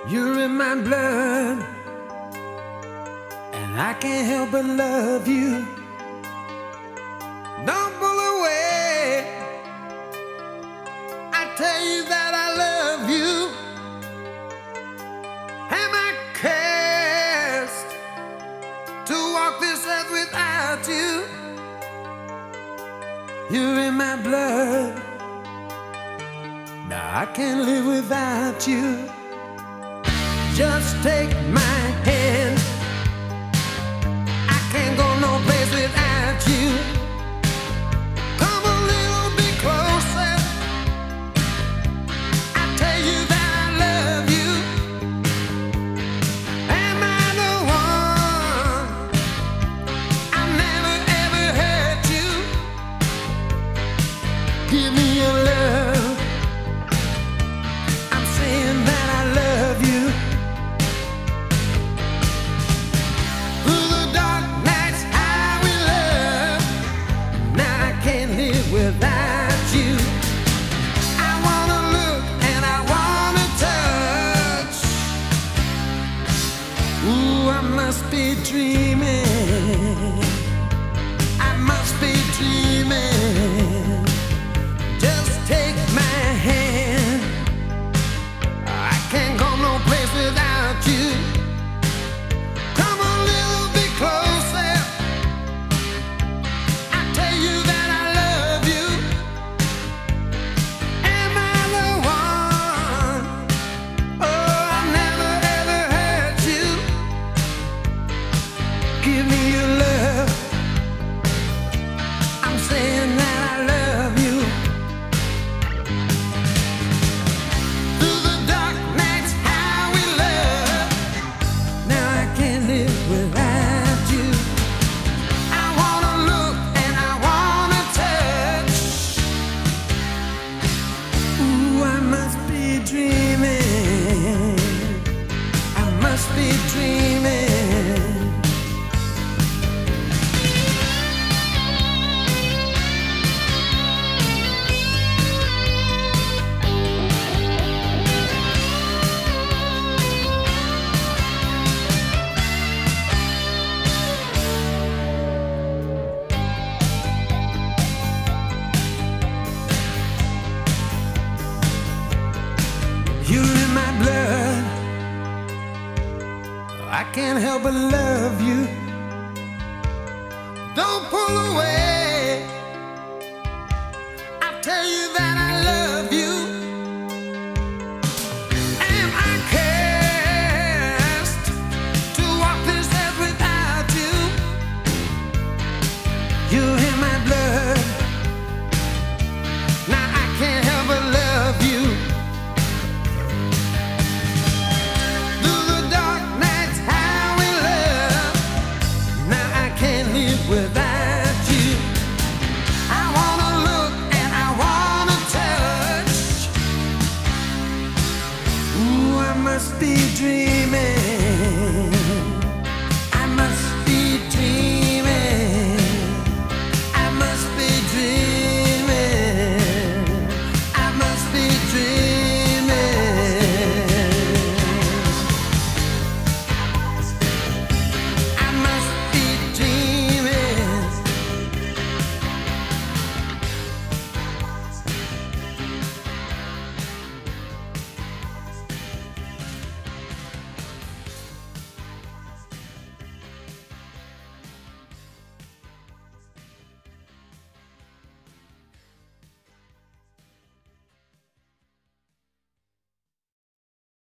You're in my blood, and I can't help but love you. Don't pull away, I tell you that I love you. Am I cursed to walk this earth without you? You're in my blood, now I can't live without you. Just take my hand, I can't go no place without you. Come a little bit closer, I tell you that I love you. Am I the one? I've never ever hurt you. Give me your love, I'm saying that I love you. Without you, I wanna look and I wanna touch. Ooh, I must be dreaming, I must be dreaming. Just take my hand, I can't go no place without you. Come a little bit closer, I tell you that give me your love, I'm saying that I love you. Through the dark nights how we love, now I can't live without you. I wanna look and I wanna touch. Ooh, I must be dreaming, I must be dreaming. You're in my blood, I can't help but love you. Don't pull away, I tell you that I love you. Am I cursed to walk this earth without you? You're in my blood.